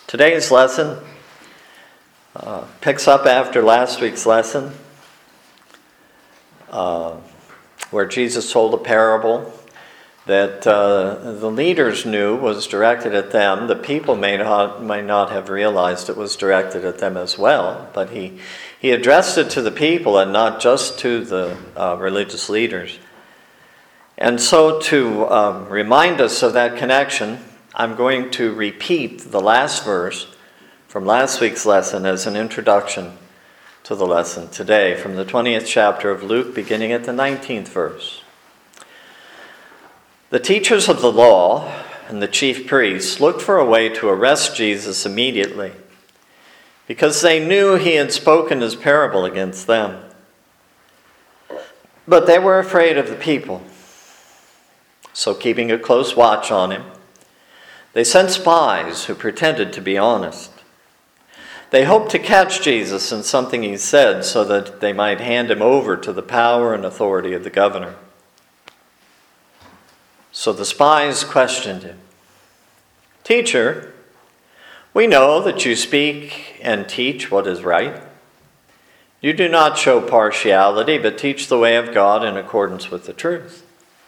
Today's lesson picks up after last week's lesson where Jesus told a parable that the leaders knew was directed at them. The people may not have realized it was directed at them as well, but he addressed it to the people and not just to the religious leaders. And so to remind us of that connection, I'm going to repeat the last verse from last week's lesson as an introduction to the lesson today, from the 20th chapter of Luke, beginning at the 19th verse. The teachers of the law and the chief priests looked for a way to arrest Jesus immediately, because they knew he had spoken his parable against them. But they were afraid of the people. So keeping a close watch on him, they sent spies who pretended to be honest. They hoped to catch Jesus in something he said so that they might hand him over to the power and authority of the governor. So the spies questioned him. "Teacher, we know that you speak and teach what is right. You do not show partiality, but teach the way of God in accordance with the truth.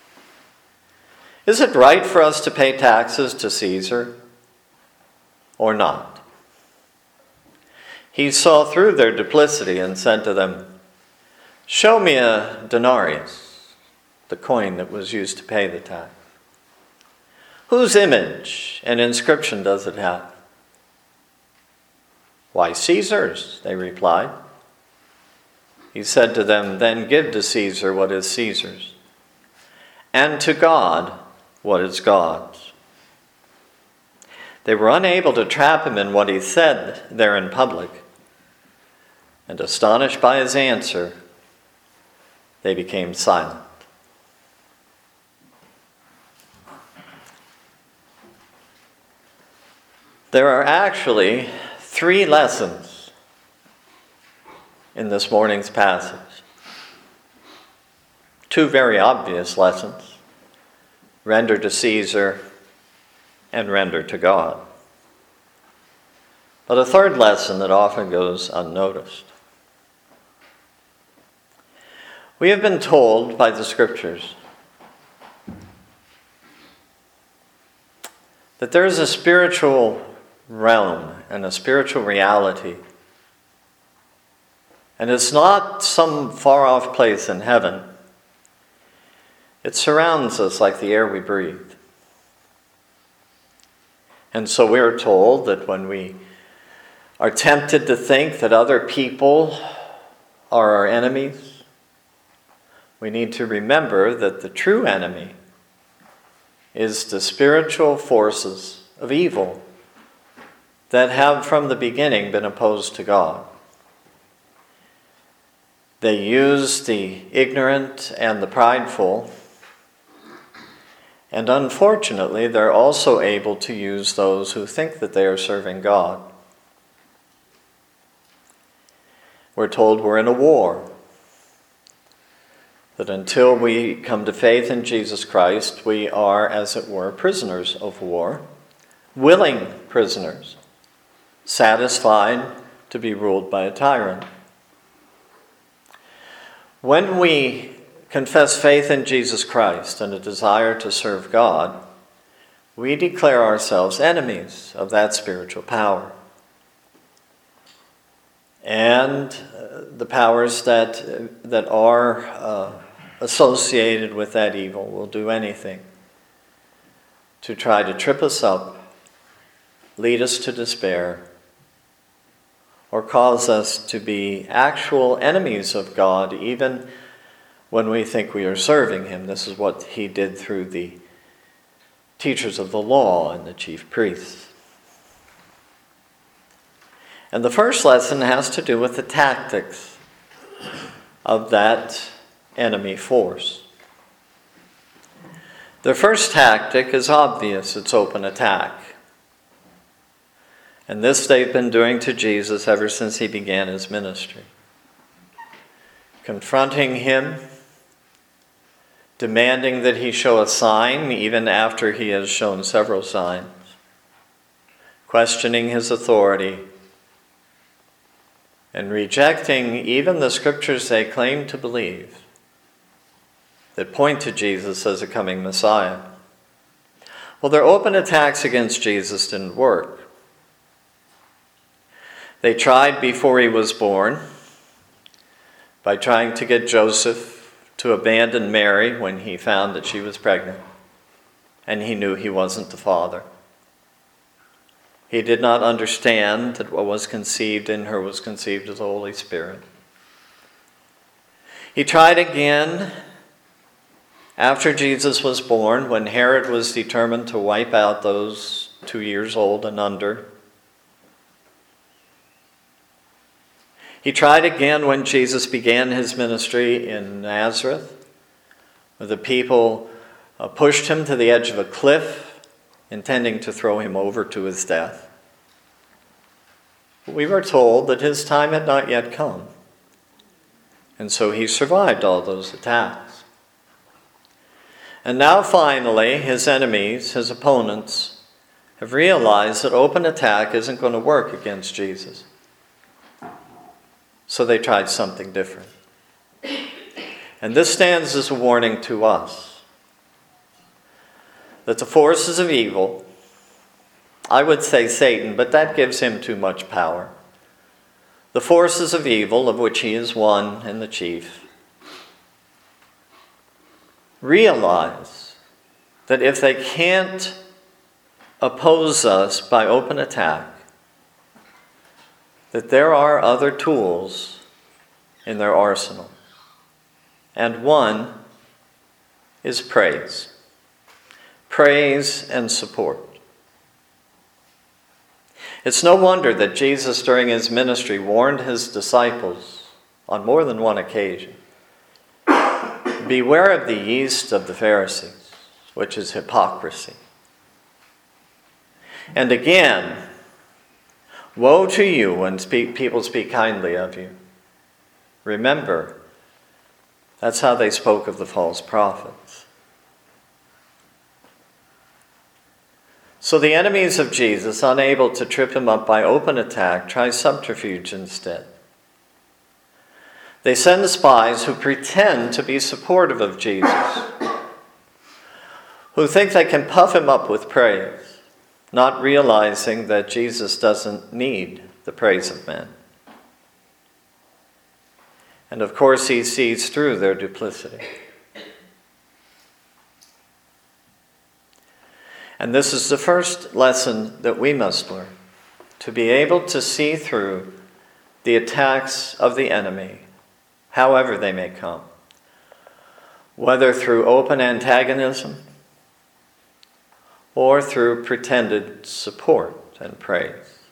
Is it right for us to pay taxes to Caesar or not?" He saw through their duplicity and said to them, "Show me a denarius," the coin that was used to pay the tax. "Whose image and inscription does it have?" "Why, Caesar's," they replied. He said to them, "Then give to Caesar what is Caesar's, and to God what is God's." They were unable to trap him in what he said there in public, and astonished by his answer, they became silent. There are actually 3 lessons in this morning's passage. 2 very obvious lessons: render to Caesar and render to God. But a 3rd lesson that often goes unnoticed. We have been told by the Scriptures that there is a spiritual realm and a spiritual reality. And it's not some far-off place in heaven. It surrounds us like the air we breathe. And so we're told that when we are tempted to think that other people are our enemies, we need to remember that the true enemy is the spiritual forces of evil that have from the beginning been opposed to God. They use the ignorant and the prideful, and unfortunately, they're also able to use those who think that they are serving God. We're told we're in a war, that until we come to faith in Jesus Christ, we are, as it were, prisoners of war, willing prisoners, satisfied to be ruled by a tyrant. When we confess faith in Jesus Christ and a desire to serve God, we declare ourselves enemies of that spiritual power. And the powers that are associated with that evil will do anything to try to trip us up, lead us to despair, or cause us to be actual enemies of God, even when we think we are serving him. This is what he did through the teachers of the law and the chief priests. And the first lesson has to do with the tactics of that enemy force. The first tactic is obvious: it's open attack. And this they've been doing to Jesus ever since he began his ministry. Confronting him, demanding that he show a sign even after he has shown several signs, questioning his authority, and rejecting even the scriptures they claim to believe that point to Jesus as a coming Messiah. Well, their open attacks against Jesus didn't work. They tried before he was born by trying to get Joseph to abandon Mary when he found that she was pregnant and he knew he wasn't the father. He did not understand that what was conceived in her was conceived of the Holy Spirit. He tried again after Jesus was born, when Herod was determined to wipe out those 2 years old and under. He tried again when Jesus began his ministry in Nazareth, where the people pushed him to the edge of a cliff, intending to throw him over to his death. We were told that his time had not yet come, and so he survived all those attacks. And now finally, his enemies, his opponents, have realized that open attack isn't going to work against Jesus. So they tried something different. And this stands as a warning to us that the forces of evil, I would say Satan, but that gives him too much power. The forces of evil, of which he is one and the chief, realize that if they can't oppose us by open attack, that there are other tools in their arsenal. And one is praise. Praise and support. It's no wonder that Jesus, during his ministry, warned his disciples on more than one occasion, beware of the yeast of the Pharisees, which is hypocrisy. And again, woe to you when people speak kindly of you. Remember, that's how they spoke of the false prophets. So the enemies of Jesus, unable to trip him up by open attack, try subterfuge instead. They send spies who pretend to be supportive of Jesus, who think they can puff him up with praise, not realizing that Jesus doesn't need the praise of men. And of course, he sees through their duplicity. And this is the first lesson that we must learn, to be able to see through the attacks of the enemy, however they may come, whether through open antagonism or through pretended support and praise.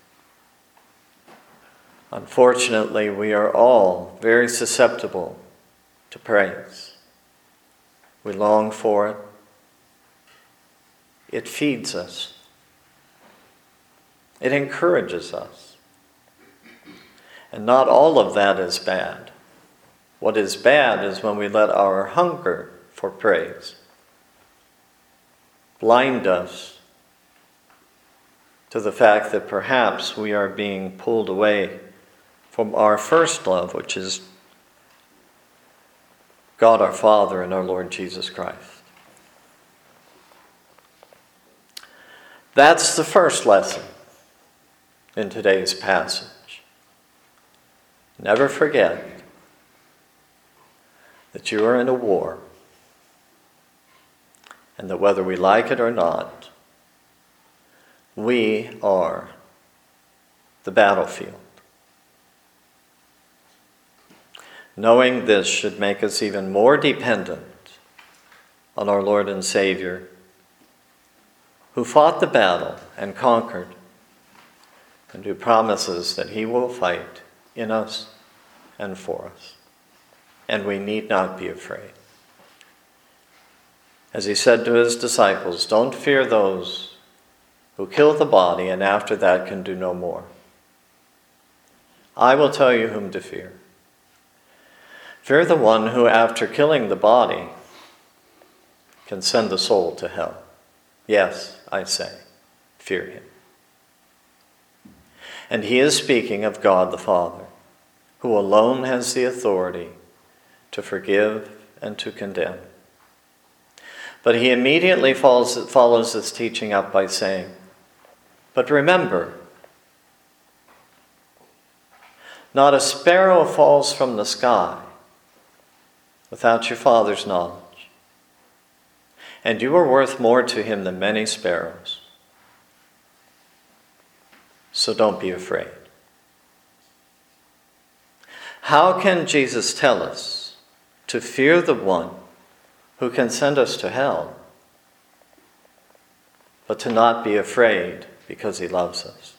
Unfortunately, we are all very susceptible to praise. We long for it. It feeds us. It encourages us. And not all of that is bad. What is bad is when we let our hunger for praise blind us to the fact that perhaps we are being pulled away from our first love, which is God our Father and our Lord Jesus Christ. That's the first lesson in today's passage. Never forget that you are in a war, and that whether we like it or not, we are the battlefield. Knowing this should make us even more dependent on our Lord and Savior, who fought the battle and conquered, and who promises that he will fight in us and for us. And we need not be afraid. As he said to his disciples, don't fear those who kill the body and after that can do no more. I will tell you whom to fear. Fear the one who, after killing the body, can send the soul to hell. Yes, I say, fear him. And he is speaking of God the Father, who alone has the authority to forgive and to condemn. But he immediately follows this teaching up by saying, but remember, not a sparrow falls from the sky without your Father's knowledge, and you are worth more to him than many sparrows. So don't be afraid. How can Jesus tell us to fear the one who can send us to hell, but to not be afraid because he loves us?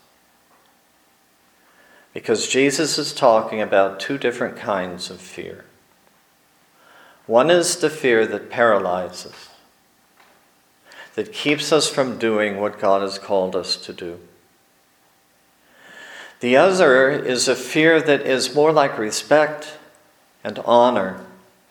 Because Jesus is talking about two different kinds of fear. One is the fear that paralyzes, that keeps us from doing what God has called us to do. The other is a fear that is more like respect and honor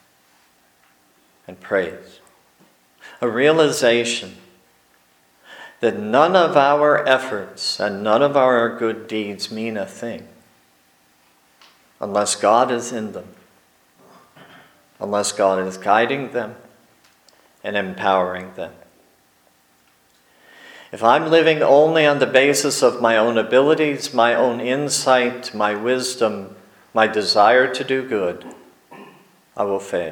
and praise. A realization that none of our efforts and none of our good deeds mean a thing unless God is in them, unless God is guiding them and empowering them. If I'm living only on the basis of my own abilities, my own insight, my wisdom, my desire to do good, I will fail.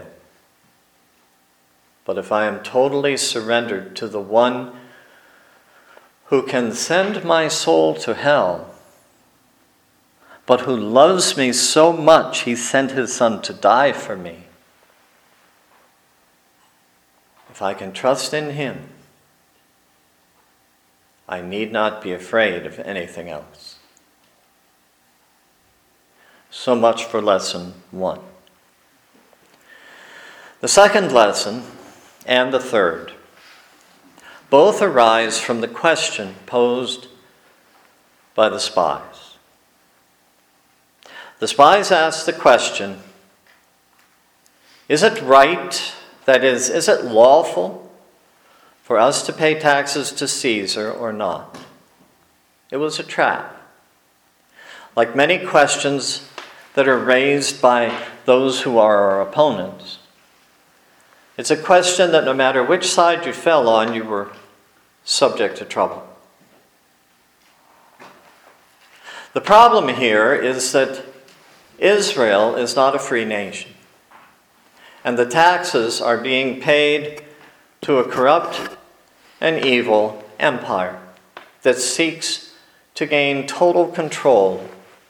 But if I am totally surrendered to the one who can send my soul to hell, but who loves me so much he sent his Son to die for me, if I can trust in him, I need not be afraid of anything else. So much for lesson 1. The second lesson and the third both arise from the question posed by the spies. The spies asked the question, is it right, that is it lawful for us to pay taxes to Caesar or not? It was a trap. Like many questions that are raised by those who are our opponents, it's a question that no matter which side you fell on, you were subject to trouble. The problem here is that Israel is not a free nation, and the taxes are being paid to a corrupt and evil empire that seeks to gain total control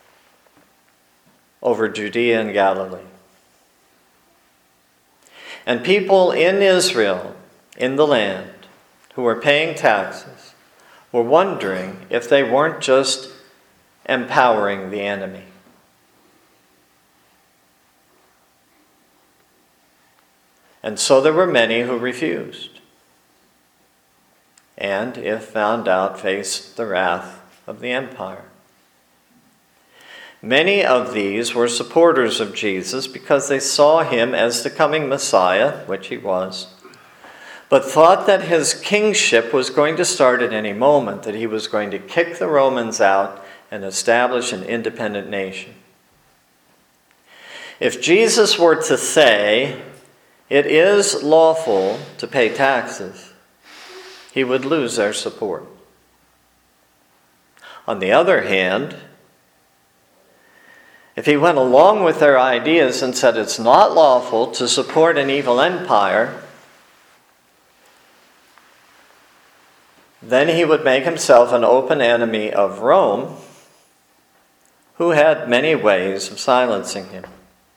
over Judea and Galilee. And people in Israel, in the land, who were paying taxes, were wondering if they weren't just empowering the enemy. And so there were many who refused, and if found out, faced the wrath of the empire. Many of these were supporters of Jesus because they saw him as the coming Messiah, which he was, but thought that his kingship was going to start at any moment, that he was going to kick the Romans out and establish an independent nation. If Jesus were to say, it is lawful to pay taxes, he would lose their support. On the other hand, if he went along with their ideas and said it's not lawful to support an evil empire, then he would make himself an open enemy of Rome, who had many ways of silencing him.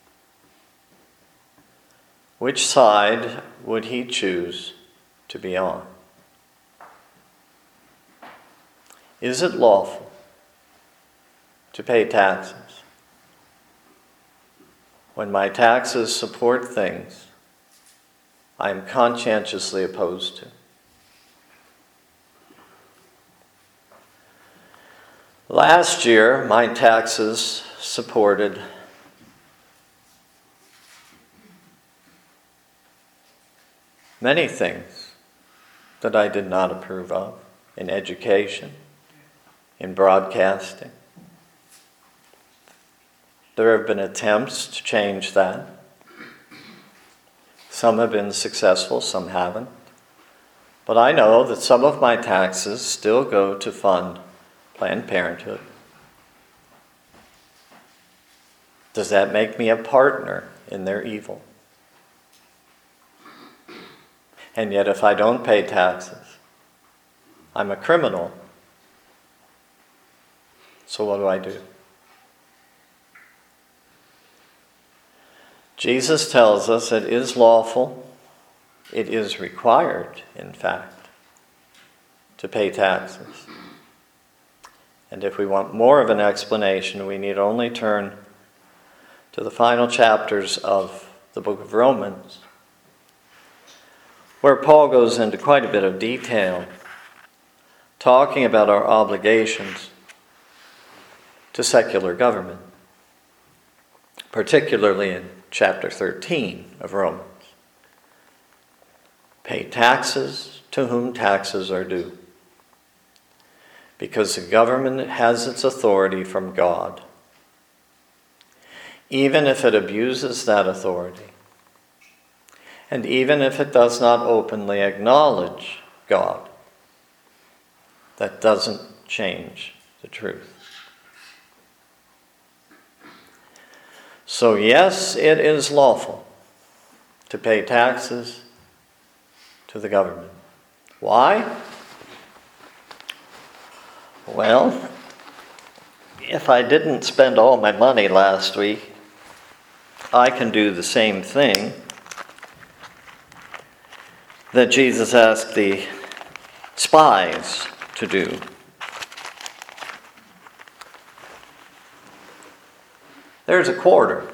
Which side would he choose to be on? Is it lawful to pay taxes when my taxes support things I am conscientiously opposed to? Last year, my taxes supported many things that I did not approve of in education, in broadcasting, There have been attempts to change that. Some have been successful, some haven't. But I know that some of my taxes still go to fund Planned Parenthood. Does that make me a partner in their evil? And yet if I don't pay taxes, I'm a criminal. So what do? Jesus tells us it is lawful, it is required, in fact, to pay taxes. And if we want more of an explanation, we need only turn to the final chapters of the book of Romans, where Paul goes into quite a bit of detail, talking about our obligations to secular government, particularly in chapter 13 of Romans. Pay taxes to whom taxes are due, because the government has its authority from God, even if it abuses that authority, and even if it does not openly acknowledge God. That doesn't change the truth. So yes, it is lawful to pay taxes to the government. Why? Well, if I didn't spend all my money last week, I can do the same thing that Jesus asked the spies to do. There's a quarter.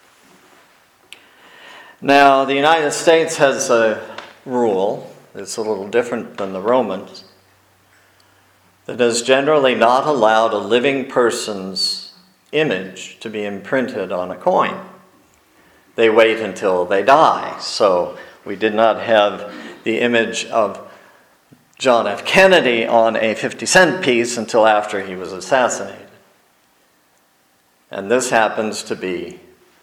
Now, the United States has a rule that's a little different than the Romans, that has generally not allowed a living person's image to be imprinted on a coin. They wait until they die. So we did not have the image of John F. Kennedy on a 50-cent piece until after he was assassinated. And this happens to be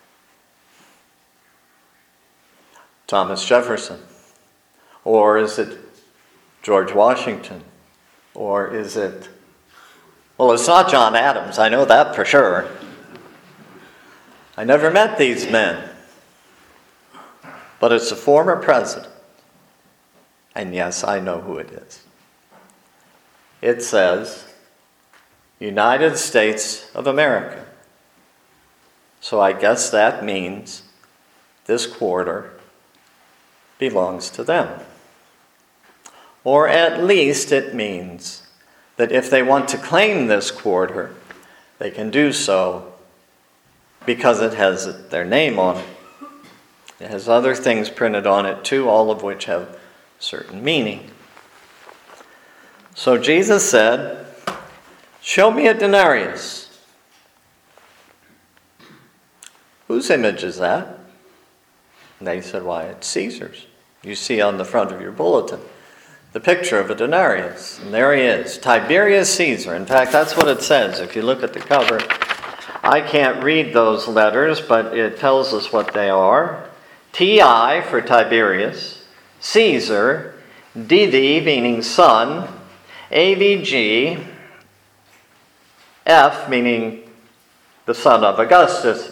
Thomas Jefferson. Or is it George Washington? Or is it... Well, it's not John Adams. I know that for sure. I never met these men. But it's a former president. And yes, I know who it is. It says, United States of America. So I guess that means this quarter belongs to them. Or at least it means that if they want to claim this quarter, they can do so because it has their name on it. It has other things printed on it too, all of which have certain meaning. So Jesus said, "Show me a denarius." Whose image is that? And they said, "Why, it's Caesar's." You see on the front of your bulletin the picture of a denarius. And there he is, Tiberius Caesar. In fact, that's what it says. If you look at the cover, I can't read those letters, but it tells us what they are. T-I for Tiberius, Caesar, D-D meaning son, A-V-G, F meaning the son of Augustus,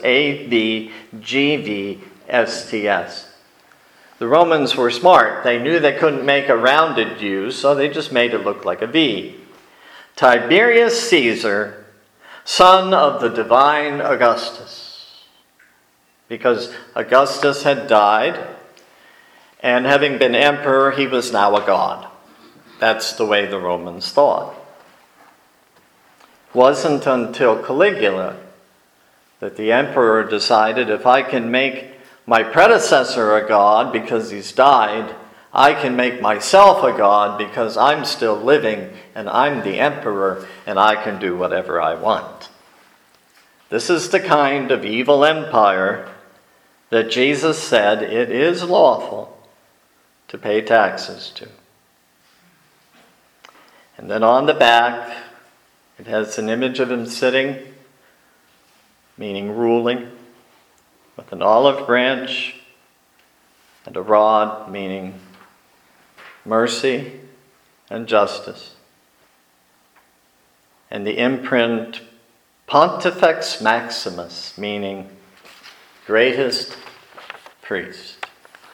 A-V-G-V-S-T-S. The Romans were smart. They knew they couldn't make a rounded U, so they just made it look like a V. Tiberius Caesar, son of the divine Augustus. Because Augustus had died, and having been emperor, he was now a god. That's the way the Romans thought. It wasn't until Caligula that the emperor decided, if I can make my predecessor a god because he's died, I can make myself a god because I'm still living and I'm the emperor and I can do whatever I want. This is the kind of evil empire that Jesus said it is lawful to pay taxes to. And then on the back, it has an image of him sitting meaning ruling, with an olive branch, and a rod, meaning mercy and justice, and the imprint Pontifex Maximus, meaning greatest priest.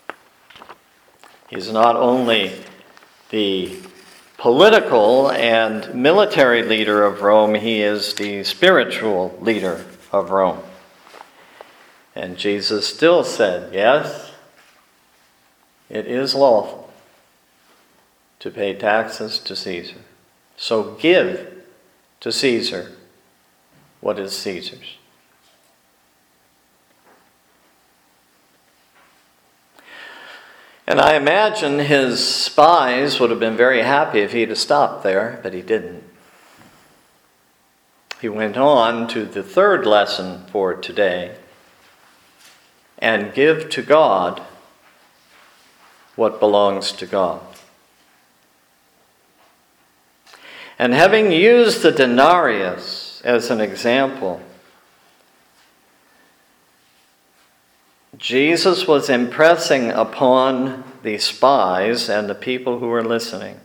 He's not only the political and military leader of Rome, he is the spiritual leader of Rome. And Jesus still said, yes, it is lawful to pay taxes to Caesar. So give to Caesar what is Caesar's. And I imagine his spies would have been very happy if he'd have stopped there, but he didn't. He went on to the third lesson for today, and give to God what belongs to God. And having used the denarius as an example, Jesus was impressing upon the spies and the people who were listening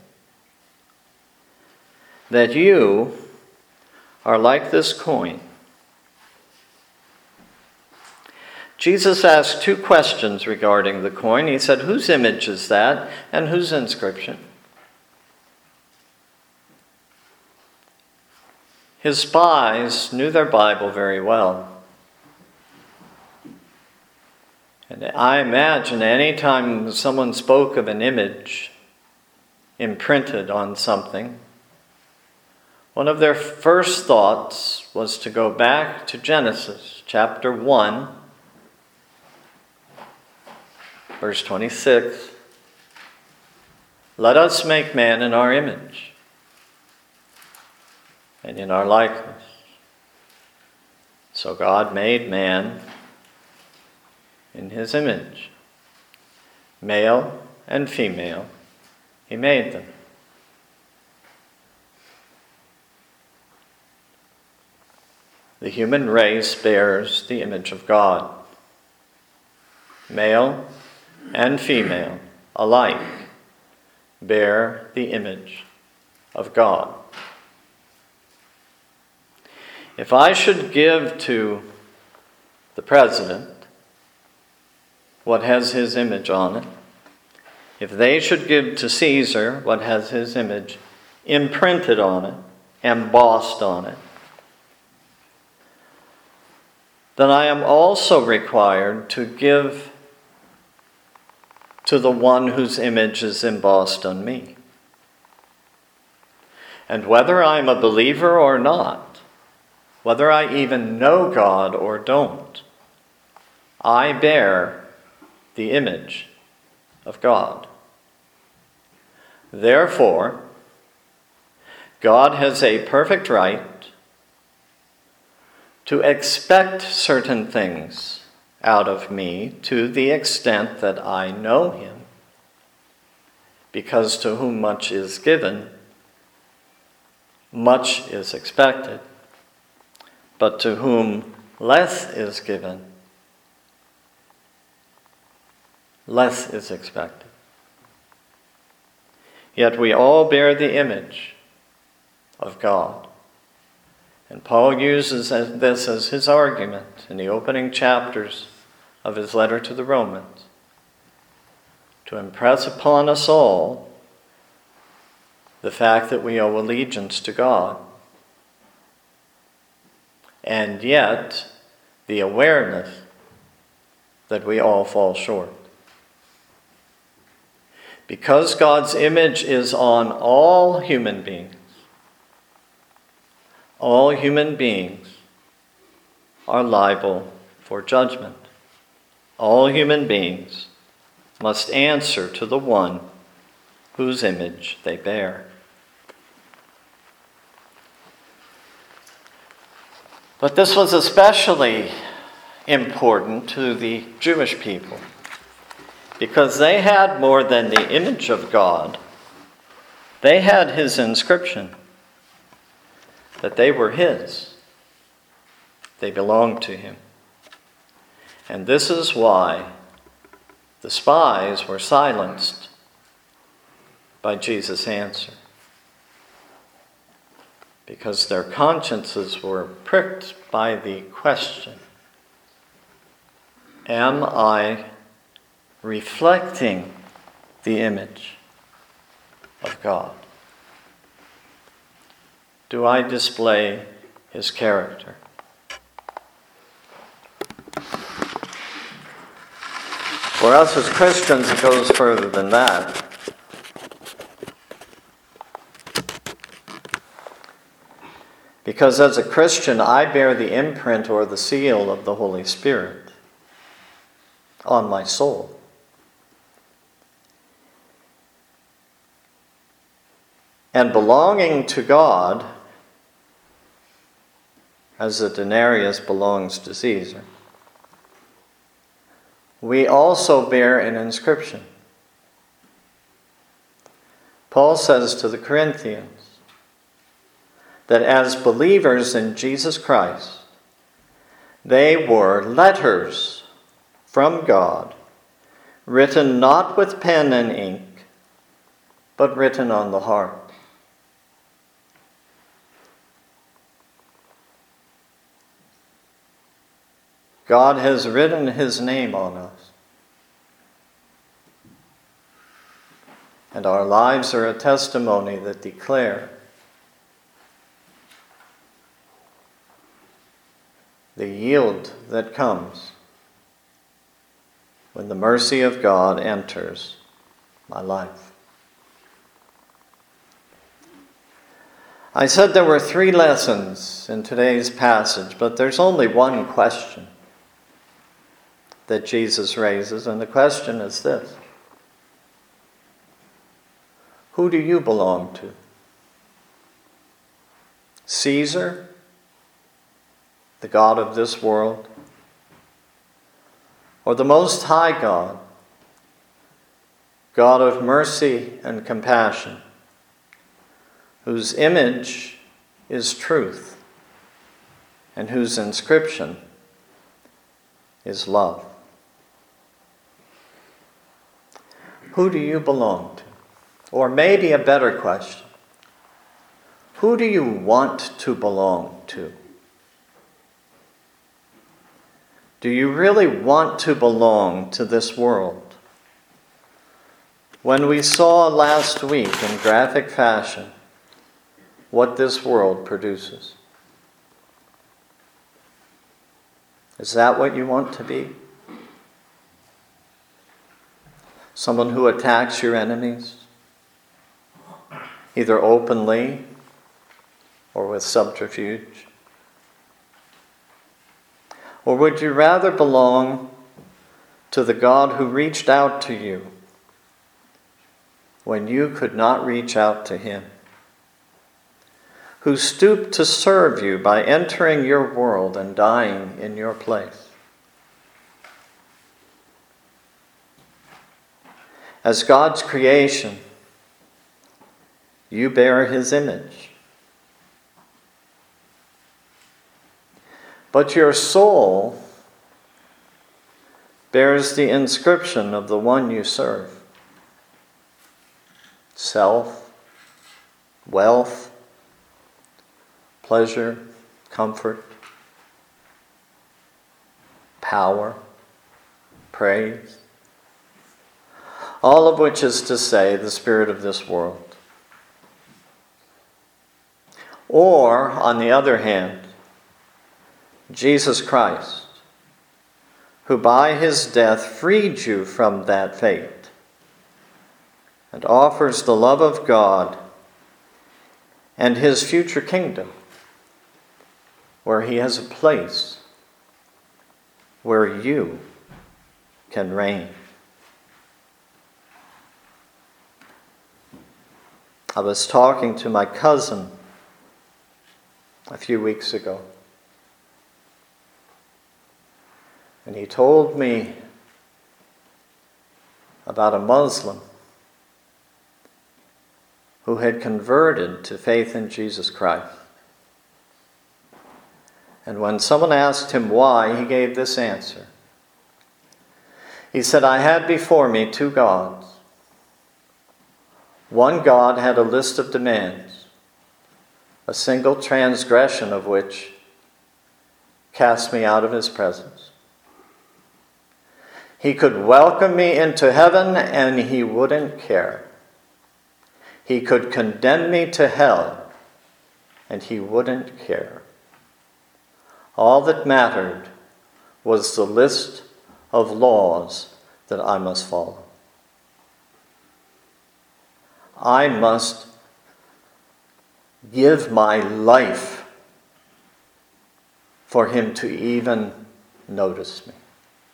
that you are like this coin. Jesus asked two questions regarding the coin. He said, whose image is that and whose inscription? His spies knew their Bible very well. And I imagine any time someone spoke of an image imprinted on something, one of their first thoughts was to go back to Genesis chapter 1, verse 26. Let us make man in our image and in our likeness. So God made man in his image. Male and female, he made them. The human race bears the image of God. Male and female alike bear the image of God. If I should give to the president what has his image on it, if they should give to Caesar what has his image imprinted on it, embossed on it, then I am also required to give to the one whose image is embossed on me. And whether I'm a believer or not, whether I even know God or don't, I bear the image of God. Therefore, God has a perfect right to expect certain things out of me to the extent that I know him, because to whom much is given, much is expected, but to whom less is given, less is expected. Yet we all bear the image of God. And Paul uses this as his argument in the opening chapters of his letter to the Romans, to impress upon us all the fact that we owe allegiance to God, and yet the awareness that we all fall short. Because God's image is on all human beings are liable for judgment. All human beings must answer to the one whose image they bear. But this was especially important to the Jewish people, because they had more than the image of God. They had his inscription, that they were his. They belong to him. And this is why the spies were silenced by Jesus' answer. Because their consciences were pricked by the question, am I reflecting the image of God? Do I display his character? For us as Christians, it goes further than that. Because as a Christian, I bear the imprint or the seal of the Holy Spirit on my soul. And belonging to God, as the denarius belongs to Caesar, we also bear an inscription. Paul says to the Corinthians that as believers in Jesus Christ, they were letters from God, written not with pen and ink, but written on the heart. God has written his name on us. And our lives are a testimony that declare the yield that comes when the mercy of God enters my life. I said there were 3 lessons in today's passage, but there's only one question that Jesus raises, and the question is this: who do you belong to? Caesar, the God of this world, or the Most High God, God of mercy and compassion, whose image is truth and whose inscription is love? Who do you belong to? Or maybe a better question, who do you want to belong to? Do you really want to belong to this world? When we saw last week in graphic fashion what this world produces, is that what you want to be? Someone who attacks your enemies, either openly or with subterfuge? Or would you rather belong to the God who reached out to you when you could not reach out to him? Who stooped to serve you by entering your world and dying in your place? As God's creation, you bear his image. But your soul bears the inscription of the one you serve. Self, wealth, pleasure, comfort, power, praise, all of which is to say the spirit of this world. Or, on the other hand, Jesus Christ, who by his death freed you from that fate and offers the love of God and his future kingdom, where he has a place where you can reign. I was talking to my cousin a few weeks ago, and he told me about a Muslim who had converted to faith in Jesus Christ. And when someone asked him why, he gave this answer. He said, I had before me two gods. One God had a list of demands, a single transgression of which cast me out of his presence. He could welcome me into heaven and he wouldn't care. He could condemn me to hell and he wouldn't care. All that mattered was the list of laws that I must follow. I must give my life for him to even notice me.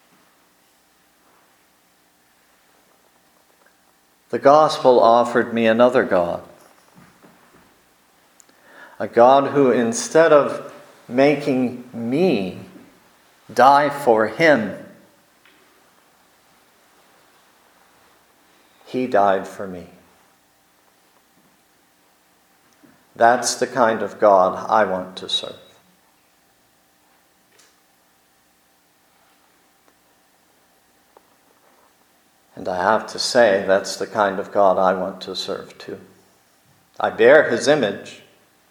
The gospel offered me another God. A God who, instead of making me die for him, he died for me. That's the kind of God I want to serve. And I have to say, that's the kind of God I want to serve too. I bear his image,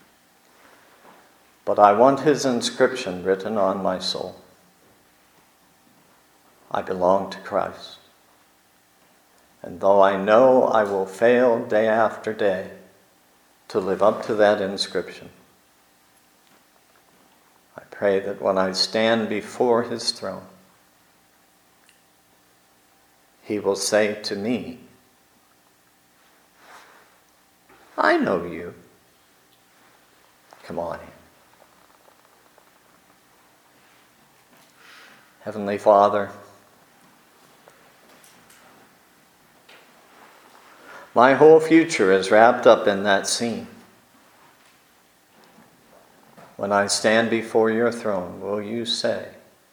but I want his inscription written on my soul. I belong to Christ. And though I know I will fail day after day to live up to that inscription, I pray that when I stand before his throne, he will say to me, I know you. Come on in. Heavenly Father, my whole future is wrapped up in that scene. When I stand before your throne, will you say,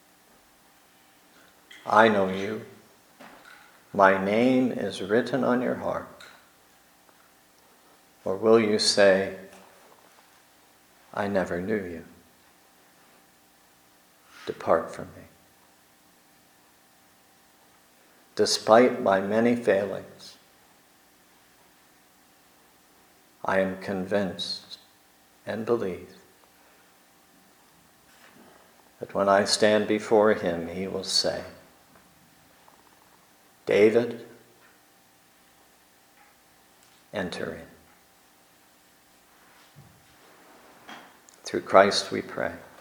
I know you. My name is written on your heart. Or will you say, I never knew you. Depart from me. Despite my many failings, I am convinced and believe that when I stand before him, he will say, David, enter in. Through Christ we pray.